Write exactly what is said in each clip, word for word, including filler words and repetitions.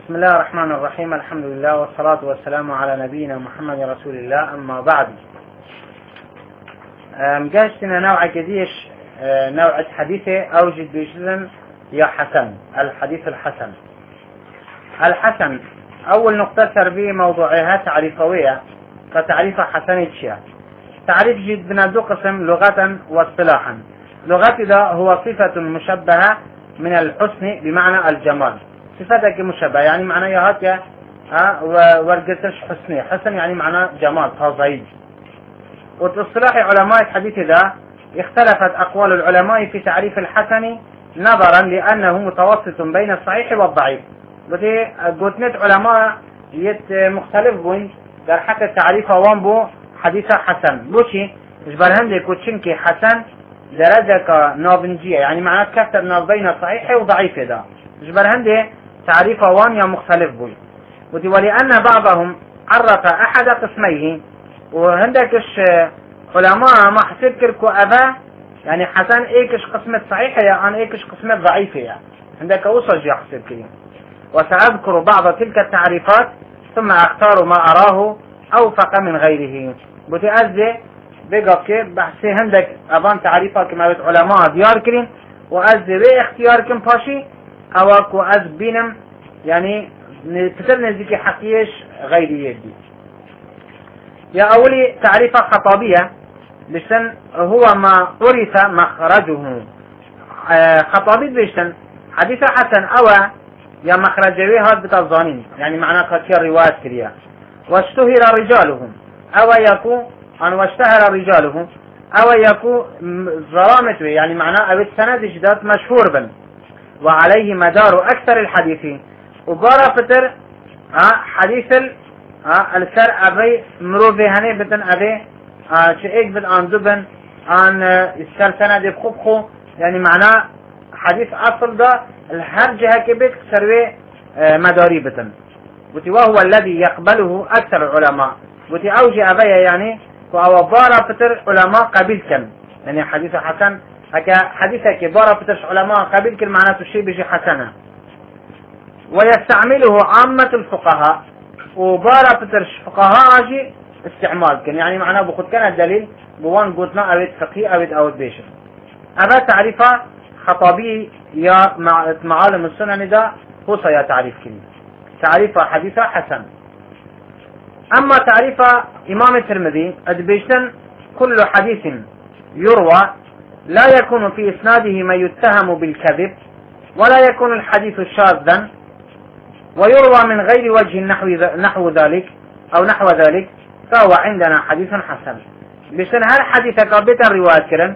بسم الله الرحمن الرحيم. الحمد لله والصلاة والسلام على نبينا محمد رسول الله. أما بعد، مجاشتنا نوع جديش نوع حديثة أوجد بجزن يا حسن. الحديث الحسن الحسن أول نقطة به موضوعها تعريفوية كتعريف حسن الشيء. تعريف جد بنادو قسم لغة واصطلاحا. لغة ده هو صفة مشبهة من الحسن بمعنى الجمال. صفتك مشبهة يعني معناها هكا ورقتش حسني. حسن يعني معناه جمال تضعيف. واصطلاح علماء الحديث ده اختلفت أقوال العلماء في تعريف الحسن نظرا لأنه متوسط بين الصحيح والضعيف. بدي قلت نت علماء يت مختلف بين در حتى تعريفه وان بو حديثة حسن بوشي اجبر هندي كوتشنكي حسن درجة نابنجية يعني معناه كثر ناب بين الصحيح والضعيف ده اجبر هندي تعريفه وان يا مختلف بين. بدي ولأن بعضهم عرف أحد قسميه وهندكش علماء ما حسب كو أبا يعني حسن ايكش قسمة صحيحة يا ان ايكش قسمة ضعيفة يعني عندك وصل جي حسب كي. وسأذكر بعض تلك التعريفات ثم اختار ما اراه اوفق من غيره. بتأذي بقى كيف بحثي هندك ابان تعريفات كما بيت علماء ديار كرين وأذي بي اختيار كم باشي او اكو أذ بينم يعني تتر نزيكي حقيش غيري يدي. يا أولي تعريف خطابية بشتن هو ما عرف مخرجه. خطابي بشتن حديث حسن أو يا مخرجه هاد بتظانين يعني معناه كثير روايات كريا. واشتهر رجالهم أو يكو أن واشتهر رجاله أو يكو ظلامته يعني معناه أو السند جدات مشهور بن وعليه مدار أكثر الحديثين. وبارا فتر حديث ها السر أبي مروفي هني بتن أبي شيء بن أنزبن عن السر سنة بخبخو يعني معناه حديث أصل ده الهرجة كبيت سروي مداري بتن. وتي وهو الذي يقبله أكثر العلماء. وتي أوجي أبي يعني فهو بارا فتر علماء قبيل كم يعني حديث حسن هكا حديثة كبارا فترش علماء قبيل كل معناته الشيء بيجي حسنة. ويستعمله عامة الفقهاء وبارا فترش فقهاء اجي استعمال كان يعني معناه بخد كان الدليل بوان قلتنا اويد فقهي اويد اويد بيشر. ابا تعريفه خطابي يا معالم السنن ده هو يا تعريف كلمة تعريفه حديثه حسن. اما تعريفه امام الترمذي ادبيشتن كل حديث يروى لا يكون في اسناده ما يتهم بالكذب ولا يكون الحديث شاذا ويروى من غير وجه نحو نحو ذلك أو نحو ذلك فهو عندنا حديث حسن. بسن هل حديث قابلة الرواية كرن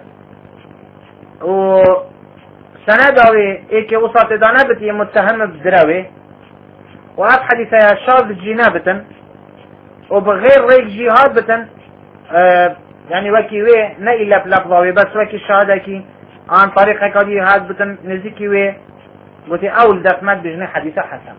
وسندوي إيكي وسط دانبتي متهم بدراوي وهذا حديث شاذ جنابة وبغير ريك جهاد بتن آه يعني وكي وي نئلا بلفظاوي بس وكي شهادكي عن طريق كدي هاد بتن نزيكي وي وتي أول دفمت بجني حديث حسن.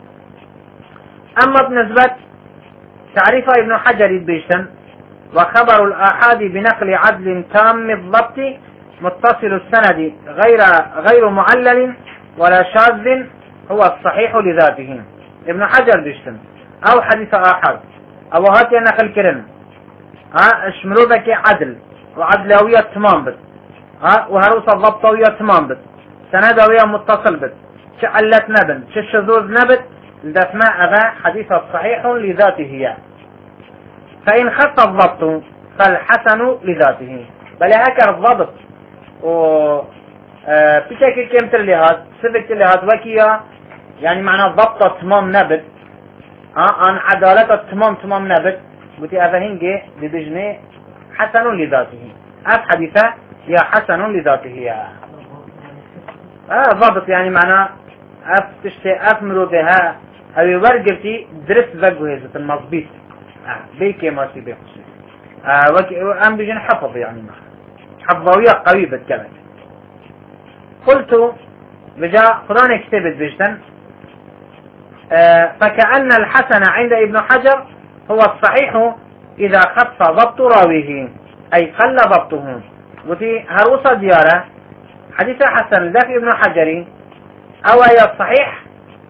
أما بالنسبة تعريف ابن حجر بيشتن وخبر الآحاد بنقل عدل تام الضبط متصل السند غير غير معلل ولا شاذ هو الصحيح لذاته. ابن حجر بيشتن أو حديث آحاد أو هاتي نقل كرن ها اشمرو ذكي عدل وعدلوية تمام بت ها وهروس الضبطوية تمام بت سندوية متصل بت شعلت نبن ششذوذ نبت دفماء أغا حديث صحيح لذاته يعني. فإن خط الضبط فالحسن لذاته بل هكا الضبط و بشكل كم تلهات سبك تلهات وكيا يعني معنى الضبط تمام نبت عن عدالة تمام تمام نبت بتي أفهنجي بدجني حسن لذاته. أف حديثة يا حسن لذاته يا آه ضبط يعني معنى أف تشتي أفمرو بها أو ورقتي درس ذقه هذا المضبوط آه بيكي ما سي بيخصي آه وكي أم بيجن حفظ يعني ما حفظوية قوي بالكلام. قلت بجاء قرآن كتبت بيجتن آه فكأن الحسن عند ابن حجر هو الصحيح إذا خف ضبط راويه أي قل ضبطه. وتي هروسة ديارة حديث حسن لف ابن حجر أو هي الصحيح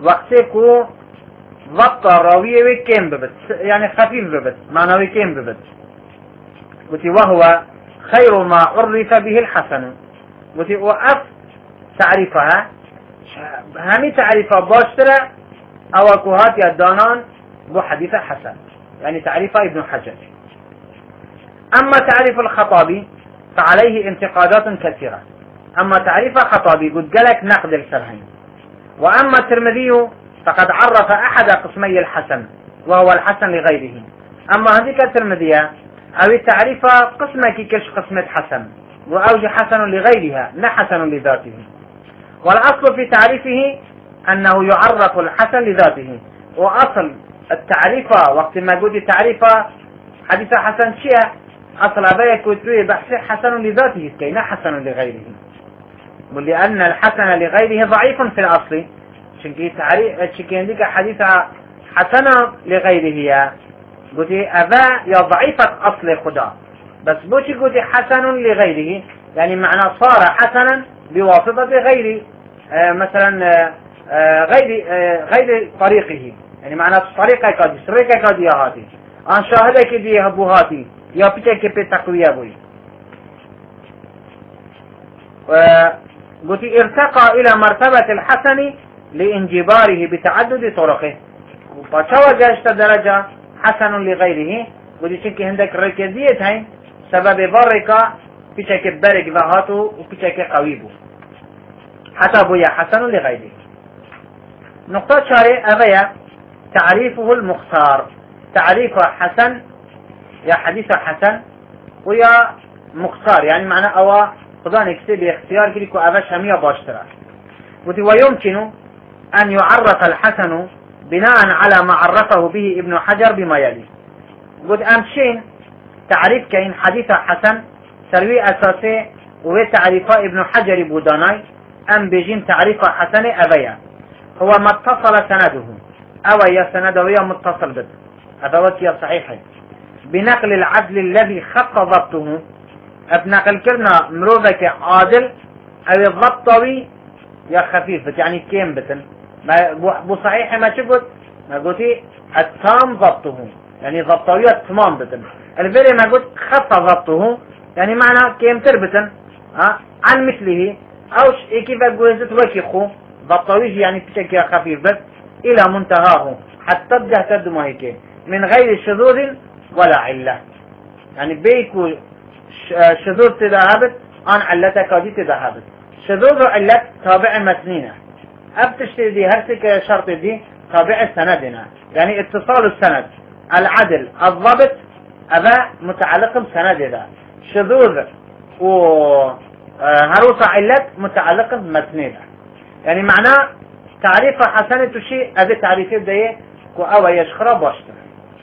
وقتكو ضبط راوية وكيم ببت يعني خفيف ببت معنى وكيم ببت وتي وهو خير ما عرف به الحسن وتي وقف تعريفها همي تعريفها باشترة او كوهات يدانان بو حديث حسن يعني تعريفها ابن حجر. اما تعريف الخطابي فعليه انتقادات كثيرة. اما تعريف الخطابي قد قالك نقد الشرحين. واما الترمذي فقد عرف احد قسمي الحسن وهو الحسن لغيره. اما هذيك الترمذية او التعريف قسمة كيكش قسمة حسن واوجه حسن لغيرها لا حسن لذاته. والاصل في تعريفه انه يعرف الحسن لذاته. واصل التعريف وقت ما قلت التعريف حديث حسن شيء اصل ابا كتبه بحث حسن لذاته كي لا حسن لغيره. ولأن الحسن لغيره ضعيف في الاصل شنكي تعريف شنكي عندك حديث حسن لغيره يا قلت ابا يا ضعيفة اصل خدا بس بوش قلت حسن لغيره يعني معنى صار حسنا بواسطة غير آه مثلا آه غير آه غير طريقه يعني معنى طريقة كادي طريقة كادي هاتي ان شاهدك دي هبو هاتي يا بيتك بي تقوية بوي. قلت ارتقى الى مرتبة الحسن لانجباره بتعدد طرقه فتوجه اشت درجة حسن لغيره. قلت شنك عندك ركزية هاي سبب بركة بيتك برك ذهاته وبيتك قويبه حتى بويا حسن لغيره. نقطة شارع أبيا تعريفه المختار تعريف حسن يا حديث حسن ويا مختار يعني معنى أو خدان يكتب اختيار كليكو أباش همية باشترا. ويمكن أن يعرف الحسن بناء على ما عرفه به ابن حجر بما يلي. قلت أمشين تعريف كين حديث حسن سروي أساسي وتعريف ابن حجر بوداناي أم بيجين تعريف حسن أبيا هو ما اتصل سنده أو يا سنده يا متصل بده أبوات يا صحيح بنقل العدل الذي خط ضبطه بنقل كرنا مروذك عادل أو الضبطوي يا خفيف يعني كيم بتن بو صحيح ما شفت ما قلتي التام ضبطه يعني ضبطوي التمام بتن الفيري ما قلت خط ضبطه يعني معنى كيم تربتن أه؟ عن مثله أو كيف قلت وكيخو ضبطويش يعني بشكل خفيف بس إلى منتهاه حتى تبدأ تدم هيك من غير شذوذ ولا علة يعني بيكو شذوذ تذهبت عن علتك دي تذهبت شذوذ وعلة تابع متنينة أبتشتري دي هرسك شرط دي تابع سندنا يعني اتصال السند العدل الضبط أبا متعلق بسند ده شذوذ وهروس علة متعلق بمتنينة يعني معناه تعريف حسنة شيء هذا تعريفه ده كو أو يشخر باشتر.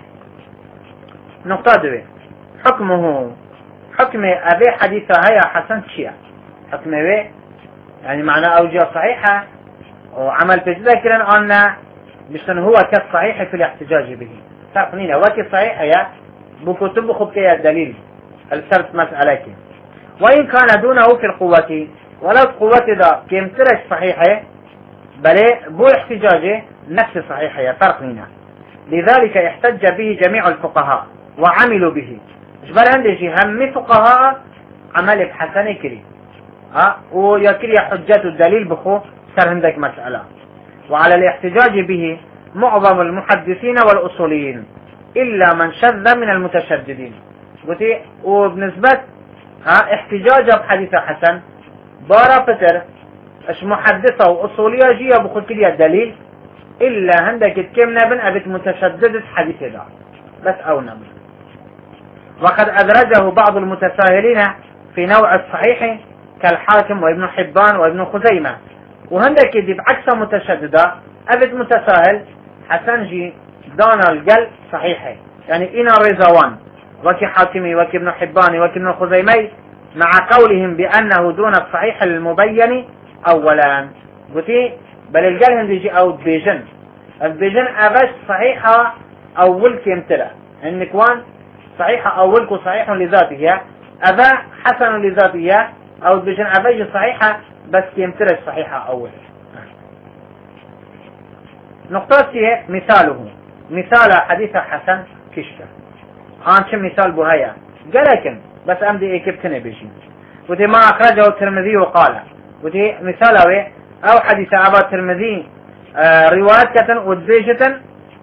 نقطة دوي حكمه حكم أبي حديثة هيا حسن شيء حكمه يعني معناه أوجه صحيحة وعمل بذكر أن مشان هو كالصحيح في الاحتجاج به تعرفين هو كالصحيح هي بكتب خبك يا الدليل السرد مسألة وإن كان دونه في القوة ولو قوة ذا كمترش صحيحة بل بو احتجاجه نفس صحيحة فرق لنا. لذلك احتج به جميع الفقهاء وعملوا به جبر عندي هم فقهاء عمل بحسن كري ها ويكري حجة الدليل بخو صار عندك مسألة. وعلى الاحتجاج به معظم المحدثين والأصوليين إلا من شذ من المتشددين. قلت وبنسبة ها احتجاج بحديث حسن بارا فتر اش محدثة وأصولية جيه بخو كري الدليل إلا عندك تكمنا بن أبت متشدد حديث ده بس أو نمر. وقد أدرجه بعض المتساهلين في نوع الصحيح كالحاكم وابن حبان وابن خزيمة وهندك دي بعكس متشددة أبت متساهل حسن جي دانا القل صحيحة يعني إنا رزوان وكي حاكمي وكي ابن حباني وكي ابن خزيمي مع قولهم بأنه دون الصحيح المبين أولا قلتي بل القل هندي أو بيجن البيجن أبش صحيحة أول كيمتلة النكوان صحيحة أولك صحيح لذاته أبا حسن لذاته أو بيجن أبيج صحيحة بس كيمتلة صحيحة أول. نقطة هي مثاله مثال حديث حسن كشكا آن شو مثال بهايا قالكن بس أمدي إيكبتني بيجي ودي ما أخرجه الترمذي وقال ودي مثاله أو حديث أبا الترمذي آه رواية ودبيجة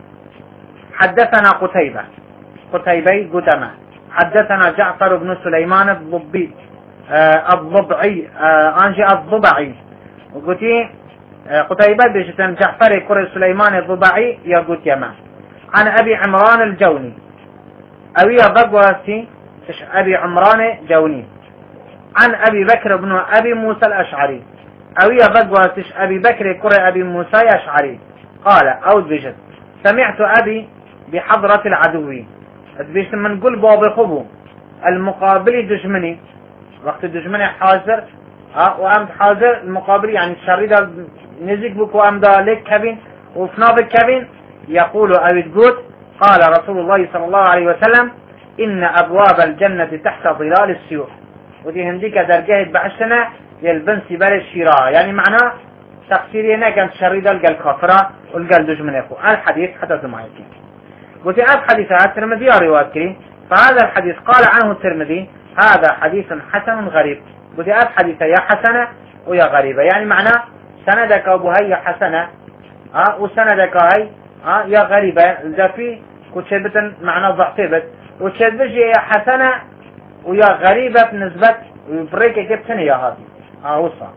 حدثنا قتيبة قتيبي قدما حدثنا جعفر بن سليمان الضبي آه الضبعي آه أنجي الضبعي وقتي آه قتيبة بيجة جعفر كر سليمان الضبعي يقول يما عن أبي عمران الجوني أبي بقواسي أبي عمران جوني عن أبي بكر بن أبي موسى الأشعري أوي بقواسش أبي بكر كر أبي موسى الأشعري قال أو بجد سمعت أبي بحضرة العدو بيش من قل باب خبو المقابل دجمني وقت دجمني حاضر ها وأمد حاضر المقابل يعني الشريدة نزيك بك وأمد لك كبين وفنابك كبين يقول أبي تقول قال رسول الله صلى الله عليه وسلم إن أبواب الجنة تحت ظلال السيوف ودي هنديك درجة بعشنا يلبن سبال الشراء يعني معناه تقصير هنا كانت شريدة لقى الكفرة ولقى الدجمن يخو الحديث حتى زمايكي ودي أب حديثات الترمذي رواية كريم فهذا الحديث قال عنه الترمذي هذا حديث حسن غريب ودي أب حديثة يا حسنة ويا غريبة يعني معناه سندك أبو هي حسنة ها وسندك هاي ها يا غريبة إذا في كتشبت معناه ضعفبت وتشبجي يا حسنة ويا غريبة بالنسبة بريك جبتني يا هذه أوصى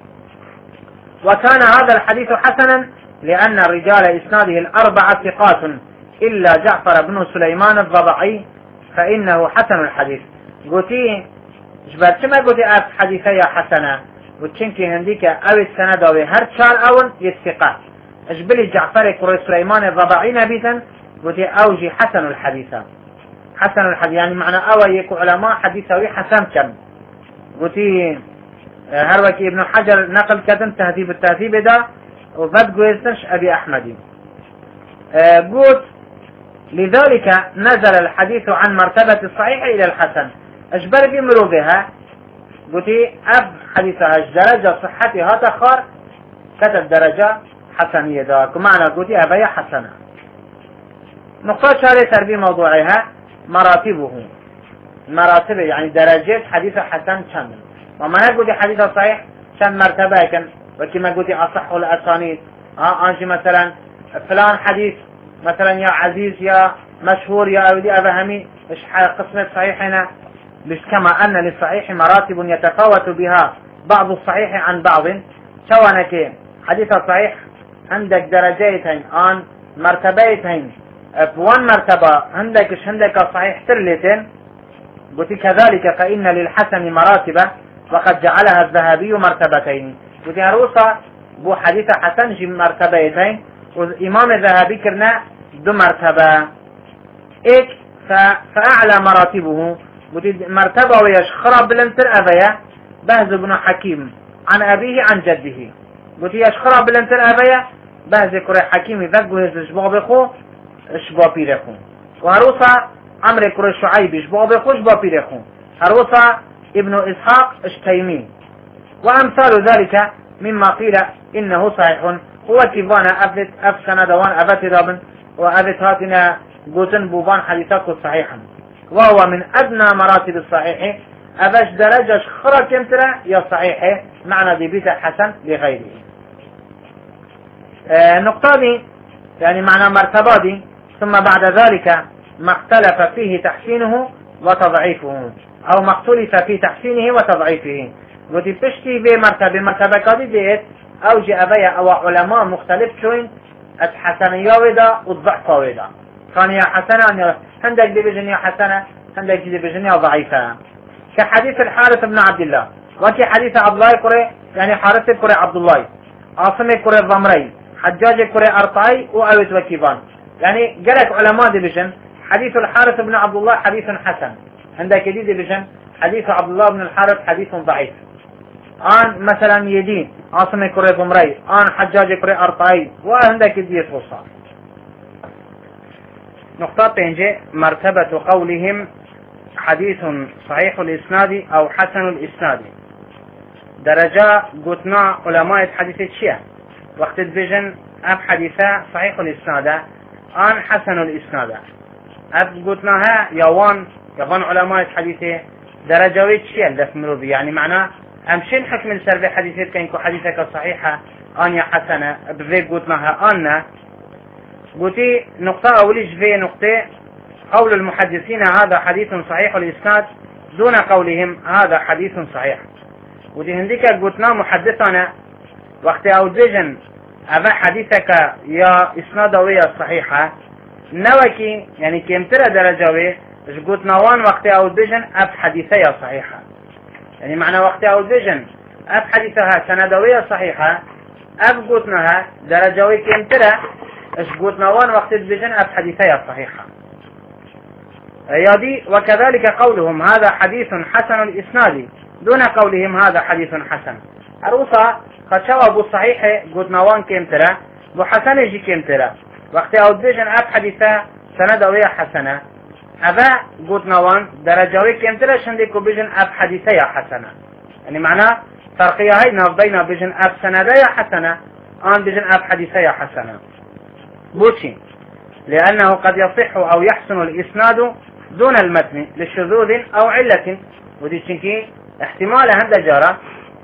وكان هذا الحديث حسنا لأن الرجال إسناده الأربعة ثقات إلا جعفر بن سليمان الضبعي فإنه حسن الحديث قلتي جبت ما قلتي أف حديثي يا حسنة وتشنكي هنديك أو السند أو هر شار أول يثقات اجبلي جعفر كر سليمان الضبعي نبيتا قلتي أوجي حسن الحديث حسن الحديث يعني معنى أو يكو علماء حديثه حسن كم قلتي هروكي ابن حجر نقل كتن تهذيب التهذيب ده وفد قويستنش أبي أحمدي أه قلت لذلك نزل الحديث عن مرتبة الصحيح إلى الحسن أجبر بمرو بها قلت أب حديثها درجة صحتها تخار كتب درجة حسنية ذاك ومعنى قلت أبي حسنة نقطة شارع تربي موضوعها مراتبه مراتبه يعني درجات حديث حسن كم وما نقول حديث صحيح كم مرتبة كان وكما قلت أصح الأسانيد ها أنجي مثلا فلان حديث مثلا يا عزيز يا مشهور يا أولي أفهمي إيش قسمة صحيح هنا بس كما أن للصحيح مراتب يتفاوت بها بعض الصحيح عن بعض شوانك حديث صحيح عندك درجتين آن مرتبتين بوان مرتبة عندك إيش عندك صحيح ترلتين قلت كذلك فإن للحسن مراتب وقد جعلها الذهبي مرتبتين قلت هروسا بو حديث حسن جي مرتبتين والإمام الذهبي كرنا دو مرتبة إيك فأعلى مراتبه قلت مرتبة ويشخر بلنتر أبيا بهز بن حكيم عن أبيه عن جده قلت يشخر بلنتر أبيا بهز كري حكيم ذقه يشبه بخو اشبه بيرخو وهروسا عمرو كري شعيب اشبه بخو اشبه بيرخو هروسا ابن إسحاق اشتيمي وأمثال ذلك مما قيل إنه صحيح هو كيفانا أفت أفسنا دوان أفت رابن وأفت هاتنا قوتن بوبان حديثك صحيحا وهو من أدنى مراتب الصحيح أفش درجة خرى كمترة يا صحيح معنى دي بيت حسن لغيره آه النقطة دي يعني معنى مرتبة دي ثم بعد ذلك ما اختلف فيه تحسينه وتضعيفه أو ما اختلف في تحسينه وتضعيفه ودي بتشتي بمرتبة مرتبة قادي ديت أو جي أبيا أو علماء مختلف شوين الحسنية ودا والضعف ودا كان يا حسنة عندك دي بجنية حسنة عندك دي بجنية ضعيفة كحديث الحارث بن عبد الله وكي حديث عبد الله كوري يعني حارث كوري عبد الله عاصم كوري الضمري حجاج كوري أرطاي وأويت وكيبان يعني قالك علماء دي بجن حديث الحارث بن عبد الله حديث حسن عندك دي بجن حديث عبد الله بن الحارث حديث ضعيف آن مثلا يدين عاصم كوري ضمري آن حجاج كوري أرطاي وعندك دي فرصة نقطة بينجي مرتبة قولهم حديث صحيح الإسناد أو حسن الإسناد درجة قلتنا علماء حديث الشيء وقت الفيجن أب حديثة صحيح الإسناد آن حسن الإسناد أب قلتناها يوان يوان علماء الحديثة درجوية شيء دفمرو بي يعني معناه أمشين حكم السرب حديثة كأنكو حديثك صحيحة آن يا حسنة بذي قلتناها آن قلتي نقطة أوليش في نقطة قول المحدثين هذا حديث صحيح الإسناد دون قولهم هذا حديث صحيح. ودي هنديك قلتنا محدثنا وقت أودجن أبا حديثك يا إسنادوية صحيحة نوكي يعني كمترى درجوي قلتنا وان وقت أودجن أب حديثية صحيحة يعني معنى وقت أودجن أب حديثها سندوية صحيحة أب قلتناها درجوي كمترى قلتنا وان وقت أودجن أب حديثية صحيحة يادي. وكذلك قولهم هذا حديث حسن الإسناد دون قولهم هذا حديث حسن أروسا قد شوى أبو الصحيح قد نوان كمترا وحسن يجي كمترا وقت أودجن أب حديثة سندوية حسنة أبا قد نوان درجوي كمترا شندكو بجن أب حديثة حسنة يعني معناه فرقية هاي نفضينا بجن أب سندية حسنة آن بجن أب حديثة حسنة بوشي لأنه قد يصح أو يحسن الإسناد دون المتن لشذوذ أو علة. ودي شنكي احتمال هذا جرى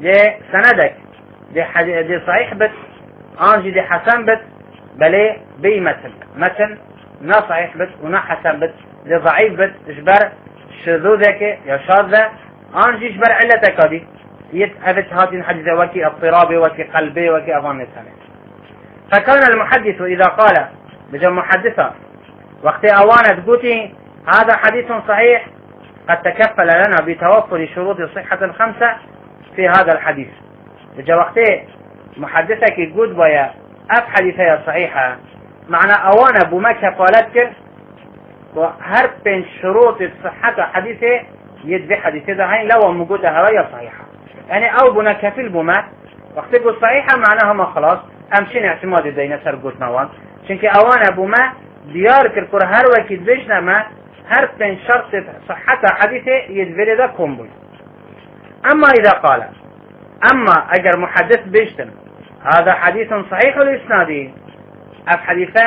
لسندك دي, دي صحيح بت انجي دي حسن بت بلي بي متن متن نا صحيح بت ونا حسن بت دي ضعيف بت اجبر شذوذك يا شاذة انجي اجبر علتك دي يتأبت هذه الحديثة وكي اضطرابي وكي قلبي وكي اظن السنة. فكان المحدث اذا قال بجا محدثة وقت اوانت قوتي هذا حديث صحيح قد تكفل لنا بتوفر شروط الصحة الخمسة في هذا الحديث. بجا وقت محدثك يقول بيا أب حديثة صحيحة معنى أوانا بما كفالتك وهرب بين شروط الصحة حديثة يدبي حديثة دهين لو موجودة هواية صحيحة يعني أو بنا كفل بما وقت يقول صحيحة معناها ما خلاص أمشين اعتماد الدينة سرقوت نوان شنك أوانا بما ديار كالكور هر وكي دبيشنا ما هر بين شرط صحة حديثة يدبي لذا كومبوي. أما إذا قال أما أجر محدث بيشتن هذا حديث صحيح الإسناد أب حديثة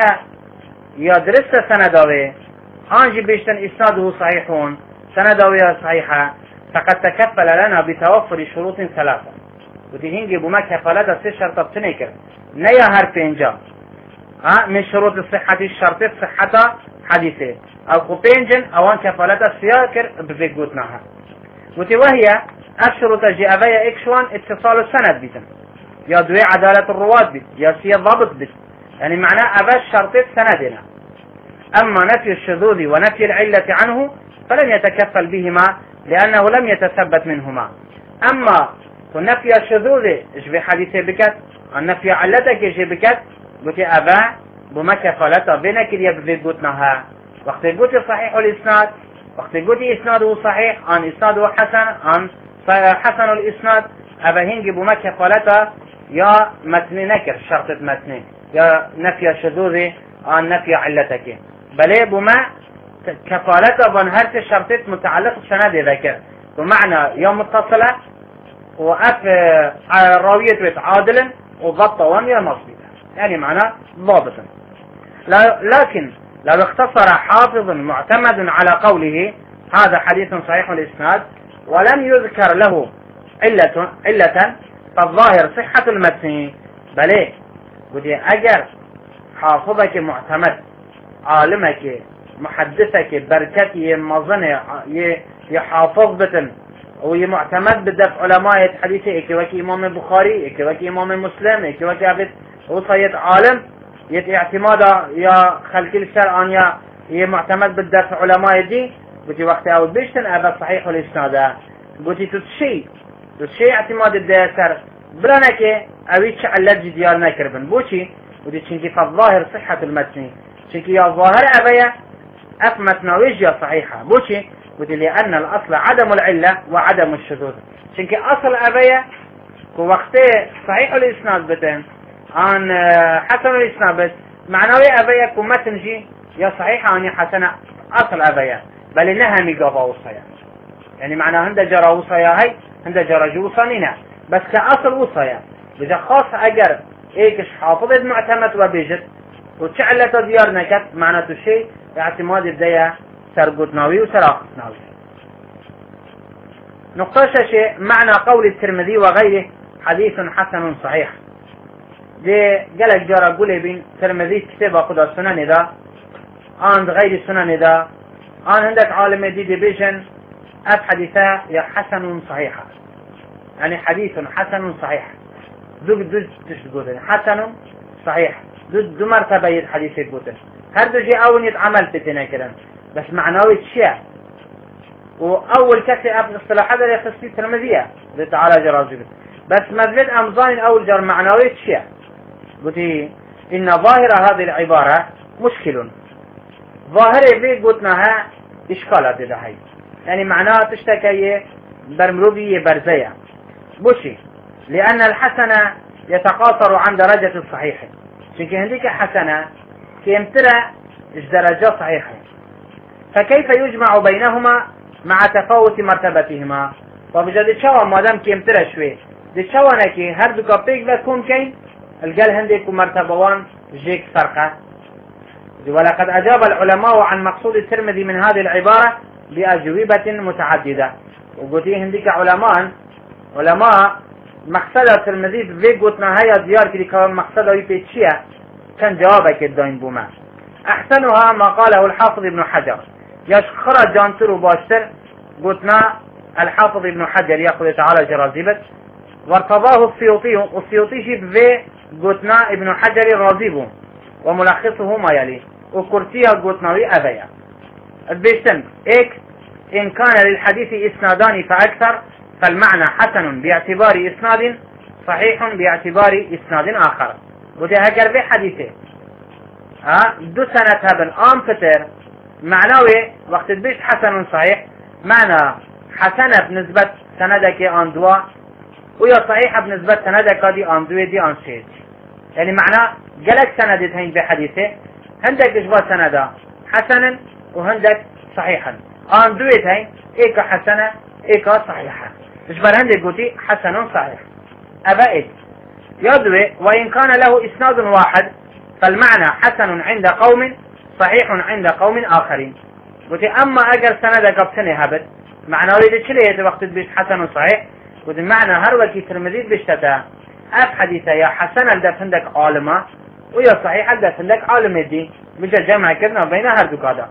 يدرس سندوي أنجي بيشتن إسناده صحيحون سندوي صحيحة فقد تكفل لنا بتوفر شروط ثلاثة. وتهنجي بما كفالة سي شرط بتنكر نيا هر بينجا ها من شروط الصحة الشرط صحة حديثة أو خبينجن أوان كفالة سياكر بفقوتناها. وتوهي الشروط جاء إكشوان اتصال السند بيتم يا دوي عدالة الرواد بيت يا سي الضابط بيت يعني معناه أبا شرطة سندنا. أما نفي الشذوذ ونفي العلة عنه فلم يتكفل بهما لأنه لم يتثبت منهما. أما نفي الشذوذ إيش بحديث بكت النفي علتك إيش بكت قلت أبا بما كفالته بينك يبذي قلتناها وقت قلت صحيح الإسناد وقت قلت إسناده صحيح عن إسناده حسن عن حسن الإسناد أبا هنجي بما كفالته يا متن نكر شرطة متن يا نفي الشذوذ عن نفي علتك بل بما كفالته بنهرت شرطة متعلق بسند ذكر بمعنى يا متصلة وأف راوية عادل وضبط ومية مصبي يعني معناه ضابطا. لكن لو اختصر حافظ معتمد على قوله هذا حديث صحيح الإسناد ولم يذكر له علة علة فالظاهر صحة المتن بل بدي أجر حافظك معتمد عالمك محدثك بركتي مظنة يحافظ بتن ويمعتمد بدف علماء الحديث إكي وكي إمام البخاري إكي وكي إمام مسلم إكي وكي عبد وصيد عالم يت اعتماد يا خلق الشرع أن يا يمعتمد بدف علماء دي بتي وقت أو بيشتن أبا صحيح الإسناد بتي تتشي تتشي اعتماد الديسر برانك أويتش على ديار نكربن بوشي ودي تشنكي فالظاهر صحة المتن تشنكي يا ظاهر أبايا أفمت نويجيا صحيحة بوشي ودي لأن الأصل عدم العلة وعدم الشذوذ تشنكي أصل أبايا وقت صحيح الإسناد بتن عن حسن الإسناد بس معنوي أبايا كمتنجي يا صحيحة عن حسنة أصل أبايا بل إنها ميقابا وصايا يعني معنى هند جرى وصايا هاي هند جرى جوصانينا بس كأصل وصايا بجا خاص أجر ايكش حافظ معتمد وبيجت وتشعلت ديار نكت معناته شيء اعتماد الدية سرقوتناوي وسراقتناوي. نقطة شيء معنى قول الترمذي وغيره حديث حسن صحيح. دي قالك جارة قولي بين ترمذي كتابة قد السنن دا عند غير السنن دا عن عندك عالم دي ديفيجن اف حديثة يا حسن صحيحة، يعني حديث حسن صحيح دو دو تشتقوتن حسن صحيح دو دو مرتبة الحديث يقوتن هر دو جي اول يتعمل بتنا كده بس معنوي تشيع. واول كسي اف اصطلاح هذا يخصي ترمذية لتعالى جرازيبه بس مذلد امضان اول جر معنوي تشيع. قلت ان ظاهر هذه العبارة مشكل، ظاهر بي قلتناها اشكالات ده هاي يعني معناها تشتكي برمروبية برزية بوشي لأن الحسنة يتقاصر عن درجة الصحيح، شنك هنديك حسنة كيمتلأ درجة صحيحة، فكيف يجمع بينهما مع تفاوت مرتبتهما؟ وبجد شوى مادام كيمتلأ شوي دي شوى نكي هر دو كابيك بكون كين القال هنديك مرتبوان جيك سرقة. ولقد أجاب العلماء عن مقصود الترمذي من هذه العبارة بأجوبة متعددة. وقلت هنديك علماء علماء مقصد الترمذي في قلتنا هيا ديار كده كمان مقصده يبيتشيا كان جوابك الدين بما أحسنها ما قاله الحافظ ابن حجر يشخر جانتر وباشتر قلتنا الحافظ ابن حجر يأخذ تعالى جرازيبت وارتضاه السيوطي والسيوطي في قلتنا ابن حجر راضيبه وملخصه ما يلي وكرتيها قلتناوي أبيا البيشتن إيك إن كان للحديث إسنادان فأكثر فالمعنى حسن باعتبار إسناد صحيح باعتبار إسناد آخر. وتهجر في حديثه ها دو سنة هذا آم فتر معنوي وقت البيش حسن صحيح معنى حسنة بنسبة سندك آن دوا ويا صحيحة بنسبة سندك دي آن دوا دي آن شيء، يعني معنى جلك سندتين بحديثه هندك إجبار سندا حسنا وهندك صحيحا آن دويتين إيكا حسنة إيكا صحيحة إجبار هندك قلتي حسن صحيح أبائد يدوي. وإن كان له إسناد واحد فالمعنى حسن عند قوم صحيح عند قوم آخرين. قلتي أما أجر سندك بسنة هبت معنى وليد شلية وقت بيش حسن صحيح قلت معنى هروكي ترمذيد بيشتتا أف حديثة يا حسن ده عندك عالمة ويا صحيح ده عندك عالم دي بجا جمع كذنا بين هردوك هذا.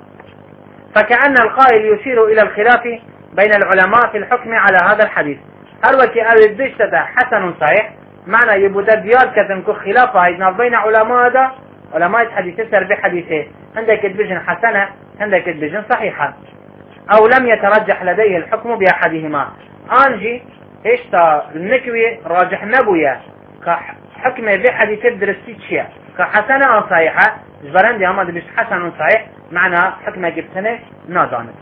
فكأن القائل يشير إلى الخلاف بين العلماء في الحكم على هذا الحديث هروكي أولد بيشتتا حسن صحيح معنى يبدا ديار كذنكو خلافة هيدنا بين علماء هذا علماء الحديث سر بحديثه عندك البجن حسنة عندك البجن صحيحة أو لم يترجح لديه الحكم بأحدهما أنجي إشتا النكوي راجح نبويا كحكم بحديث درستي شيء كحسنة أو صحيحة جبران دي أما دي حسن صحيح معنى حكم جبتنه نازانت.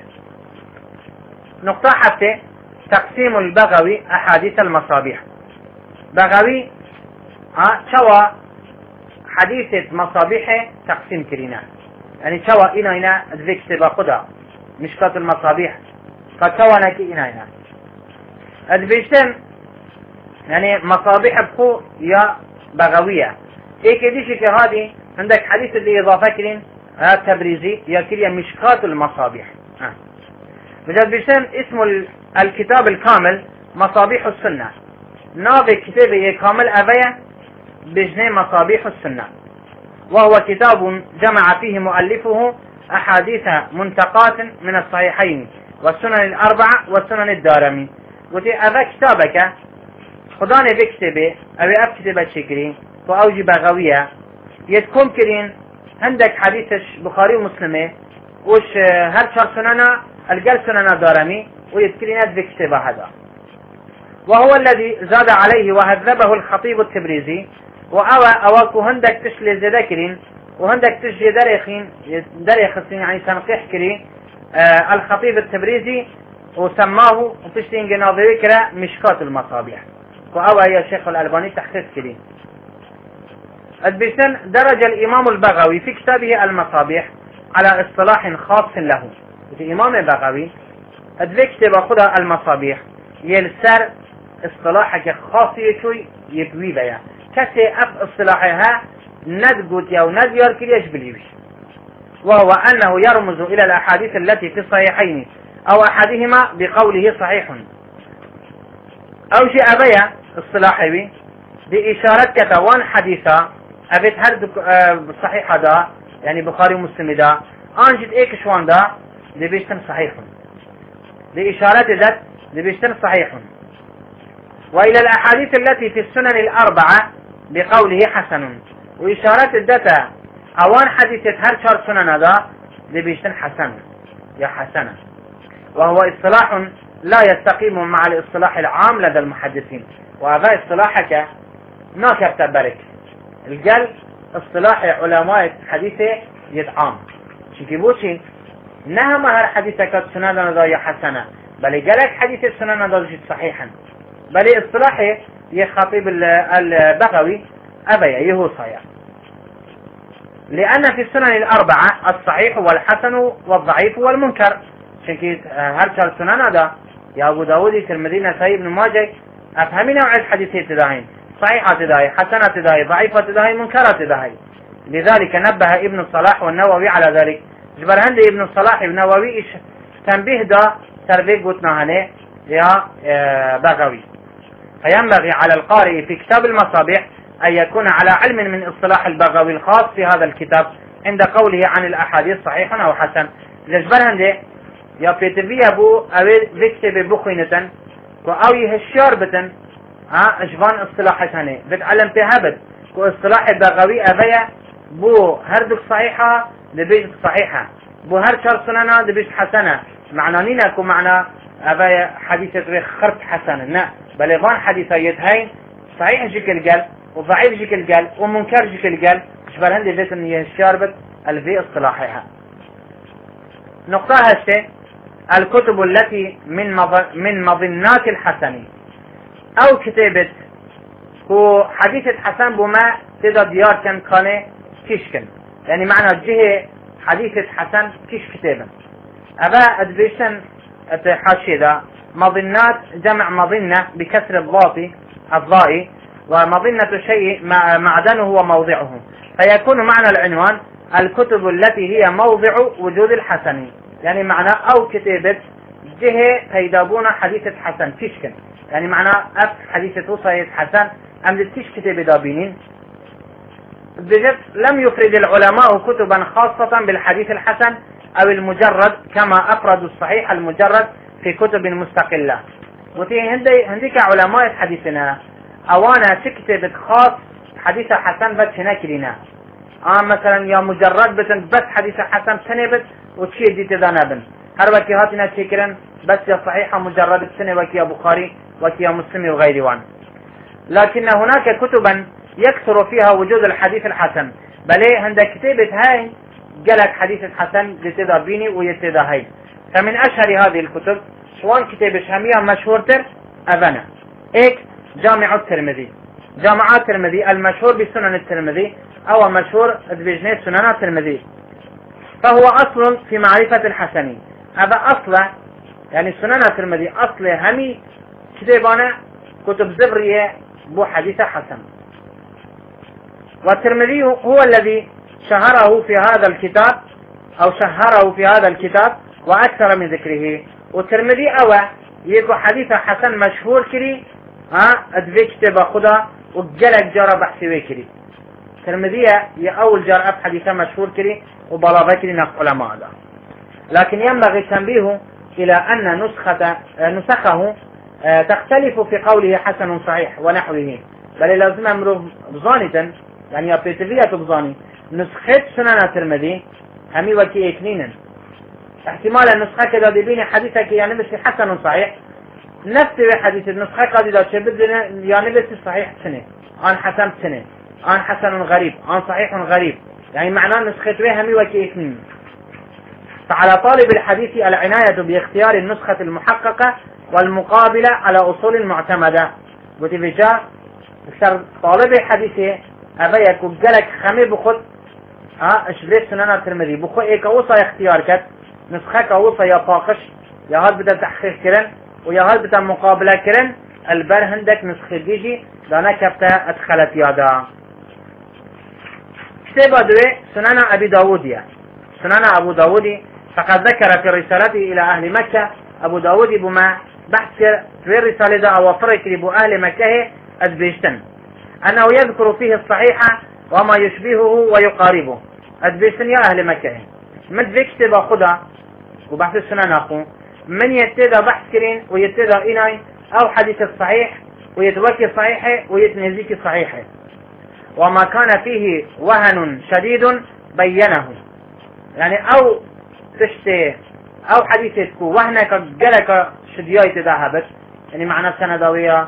نقطة حتى تقسيم البغوي أحاديث المصابيح. بغوي ها شوى حديثة مصابيح تقسيم كرينا يعني شوى إنا إنا ذيك سبا قدا مشكات المصابيح قد شوى نكي إنا إنا أدبيشتن يعني مصابيح بخو يا بغوية إيه كديش كهادي عندك حديث اللي إضافة كرين تبريزي يا كريا مشكات المصابيح ها بجد بيشتن اسم الكتاب الكامل مصابيح السنة ناظر كتابه كامل أبيا بجنة مصابيح السنة وهو كتاب جمع فيه مؤلفه أحاديث منتقات من الصحيحين والسنن الأربعة والسنن الدارمي. وتي أذا كتابك خداني بكتبه أبي أكتبه شكري فأوجي بغوية يتكون كرين عندك حديث بخاري ومسلمة وش هر شر سننا القل سننا دارمي ويذكرين بكتبه هذا وهو الذي زاد عليه وهذبه الخطيب التبريزي وأوى أواكو هندك تشلي ذكرين وهندك تشلي دريخين دريخين يعني تنقيح كري آه الخطيب التبريزي وسماه وتشتين جناظري كرا مشكات المصابيح وأوى يا شيخ الألباني تحسيس كري. البيسن درج الإمام البغوي في كتابه المصابيح على اصطلاح خاص له. الإمام البغوي أدفكتب خدا المصابيح يلسر اصطلاحك خاصية شوي يبوي بيا كسي أف اصطلاحها ندقوت أو نديار كليش بليبش، وهو أنه يرمز إلى الأحاديث التي في الصحيحين أو أحدهما بقوله صحيح، أو شيء أبيا اصطلاحي بإشارة كتوان حديثة أبيت هر صحيحة دا يعني بخاري ومسلم دا أنجد إيك شوان دا دي بيشتن صحيح، بإشارة ذات دي بيشتن صحيح. وإلى الأحاديث التي في السنن الأربعة بقوله حسن، وإشارة الدتا أوان حديثة هر شهر سنن دا دي بيشتن حسن يا حسنة، وهو اصطلاح لا يستقيم مع الاصطلاح العام لدى المحدثين، وهذا اصطلاحك ناكر تبارك الجل اصطلاح علماء حديثة يتعام شكي بوشي نها ما هر حديثك سنن دا يا حسنة، بل جلك حديث السنن دا صحيحا، بل اصطلاحي يخاطب البغوي أبيا يهو صحيح، لأن في السنن الأربعة الصحيح والحسن والضعيف والمنكر، شكي هرشال سنن دا يا أبو داود الترمذي نسائي بن ماجه أفهمي نوع الحديث تداهين، صحيحة تداهي، حسنة تداهي، ضعيفة تداهي، منكرة تداهي. لذلك نبه ابن الصلاح والنووي على ذلك. جبر هندي ابن الصلاح والنووي تنبيه دا تربيك قلتنا هنا يا بغوي. فينبغي على القارئ في كتاب المصابيح أن يكون على علم من اصطلاح البغوي الخاص في هذا الكتاب عند قوله عن الأحاديث صحيح أو حسن. جبر هندي يا بيتبي أبو أوي فيكتب بخينة أو يهشار بتن ها أجبان اصطلاحات هنا بتعلم تهابد واصطلاح البغوي أبيا بو هردك صحيحة لبيج صحيحة، بو هر شر سننا لبيج حسنة، معنى نينكو معنى أبيا حديثة خرط حسنة، لا بل غان حديثيات هاي صحيح جيكل قال وضعيف جيكل قال ومنكر جيكل قال أجبان هندي بيت أن يهشار بت الفي اصطلاحها. نقطة هشتي الكتب التي من من مظنات الحسن أو كتابة هو حديثة حسن بما تدا ديار كان كان كيشكن، يعني معنى جهة حديثة حسن كيش كتابا أبا أدبيشن حاشية دا مظنات جمع مظنة بكسر الضاء الضاء ومظنة شيء معدنه وموضعه، فيكون معنى العنوان الكتب التي هي موضع وجود الحسن، يعني معنى أو كتابة جهة تيدابون حديثة حسن كيشكن، يعني معنى أف حديثة وصية حسن أم تيش كتاب دابينين. بجد لم يفرد العلماء كتبا خاصة بالحديث الحسن أو المجرد كما أفردوا الصحيح المجرد في كتب مستقلة. وتي هندي هنديك علماء حديثنا أوانا تكتب خاص حديث حسن بس هناك لنا آه مثلا يا مجرد بتن بس حديث حسن سنة بس وتشي دي تدانبن هر وكي هاتنا تشكرن بس يا صحيحة مجرد سنة وكي يا بخاري وكي يا مسلم وغيري وان. لكن هناك كتبا يكثر فيها وجود الحديث الحسن، بل عند كتابة هاي جلك حديث الحسن لتدا بيني ويتدا هاي. فمن أشهر هذه الكتب شوان كتاب شامية مشهور تر أبنا إيك جامع الترمذي، جامع الترمذي المشهور بسنن الترمذي أو مشهور بجنة سنن الترمذي، فهو أصل في معرفة الحسن. هذا أصل يعني سنن الترمذي أصل همي كتابنا كتب زبرية بو حديث حسن. والترمذي هو الذي شهره في هذا الكتاب أو شهره في هذا الكتاب وأكثر من ذكره. والترمذي أوى يكو حديث حسن مشهور كري ها أدفي كتاب خدا وجلك جارة بحثي وكري. الترمذي هي أول جارة أف حديثة مشهور كري وبلا ذكري نقل علماء هذا. لكن ينبغي التنبيه إلى أن نسخة نسخه تختلف في قوله حسن صحيح ونحوه، بل لازم أمره بظانة يعني أبتفية بظاني نسخة سنن الترمذي همي وكي اثنين احتمال النسخة كذا دبيني حديثك يعني بس حسن صحيح نفس حديث النسخة قد إذا شبت يعني بس صحيح سنة عن حسن سنة عن حسن غريب عن صحيح غريب، يعني معناه نسخة همي وكي اثنين. فعلى طالب الحديث العناية باختيار النسخة المحققة والمقابلة على أصول المعتمدة. وتفجأ طالب الحديث أبا يكون جلك خمي بخد ها اشبه سنن الترمذي بخو ايك اوصى اختيار كت نسخك اوصى يا فاقش يا هاد بدا تحقيق كرن ويا هاد بدا مقابلة كرن البر هندك نسخ بيجي دانا كبتا ادخلت يادا. كتاب دوي سنن ابي داودية، سنن ابو داودي فقد ذكر في رسالته الى اهل مكة. ابو داودي بما بحث في الرسالة دا او فرق لبو اهل مكة ادبيشتن انه يذكر فيه الصحيحة وما يشبهه ويقاربه. ادبيشتن يا اهل مكة من ذي كتاب خدا وبحث السنن اخو من يتدى بحث كرين ويتدى إناي أو حديث الصحيح ويتوكي صحيحه ويتنزيك صحيحه، وما كان فيه وهن شديد بينه. يعني أو تشتي أو حديثك وهنك قلق شدياي تداهبت، يعني معنى سندوية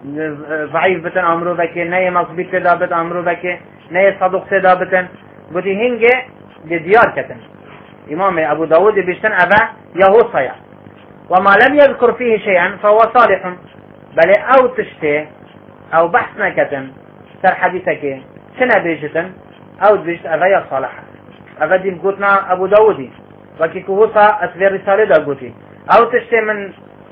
ضعيف بتن أمرو بكي ناي مصبيت تدابت أمرو بكي ناي صدوق تدابتن قلت هنجي ديار كتن. إمام أبو داود بيشتن أبا يهو صيا، وما لم يذكر فيه شيئا فهو صالح. بل او تشتي او بحثنا كتن سر حديثك شنا بيجتن او بيجت افايا صالحة افادي قلتنا ابو داودي وكي كهوصا اتفير رسالة دا قلتي او تشتي من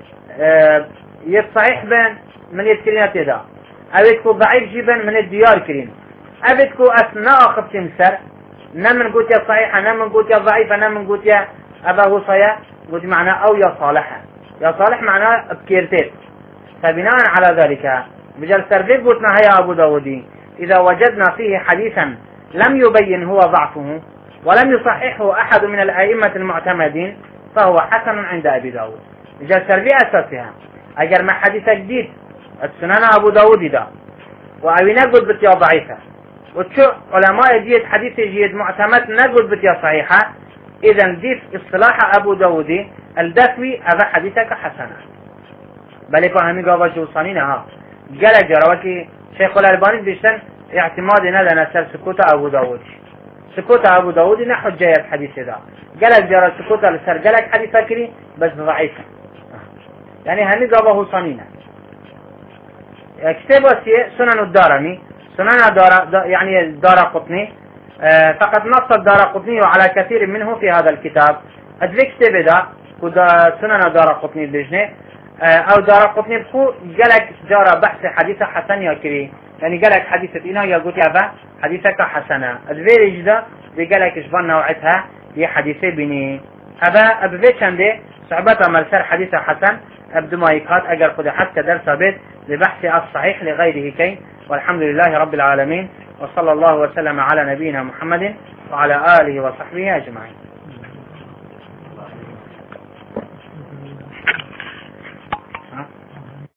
اه يتصحيح بين من يتكرينات دا او يتكو ضعيف جيبا من الديار كرين او يتكو اثناء خبت مسر نمن قلت يا صحيحة نمن قلت يا ضعيفة نمن قلت يا ابا هوصايا قلت معناه او يا صالحة. يا صالح معناه بكيرتيت. فبناء على ذلك بجل سرديد قلتنا هيا ابو داودي اذا وجدنا فيه حديثا لم يبين هو ضعفه ولم يصححه احد من الائمة المعتمدين فهو حسن عند ابي داود. بجل سردي اساسها اگر ما حديث جديد السنن ابو داود دا واوينا قلت بتيا ضعيفة وتشو علماء جيد حديث جيد معتمد نقول بتيا صحيحة، اذا ديف اصطلاح ابو داودي الدثوي هذا حديثك حسنة. بل فهمي قابا جوصانينها قال جراوكي شيخ الألباني بيشتن اعتماد ندى نسل سكوت ابو داود. سكوت ابو داود نحو جاية حديث ذا قال جرا سكوت لسر قالك حديثة كري بس ضعيفة، يعني همي قابا هو صانينة. كتاب سنن الدارمي سنن دار يعني دار قطني آه فقد نص الدار قطني على كثير منه في هذا الكتاب. أدري كتاب دا كدا سنن دار قطني بجنة آه أو دار قطني بخو قالك جارة بحث حديثة حسن يا كري، يعني قالك حديثة إنا يا قلت يا با حديثك حسنة. أدري جدا بقالك إشبان نوعتها دي حديثة بني أبا أبفيت شنده صعبة ملسر حديثة حسن أبدو ما يقات أجر قد حتى درس بيت لبحث الصحيح لغيره كي. والحمد لله رب العالمين وصلى الله وسلم على نبينا محمد وعلى آله وصحبه أجمعين.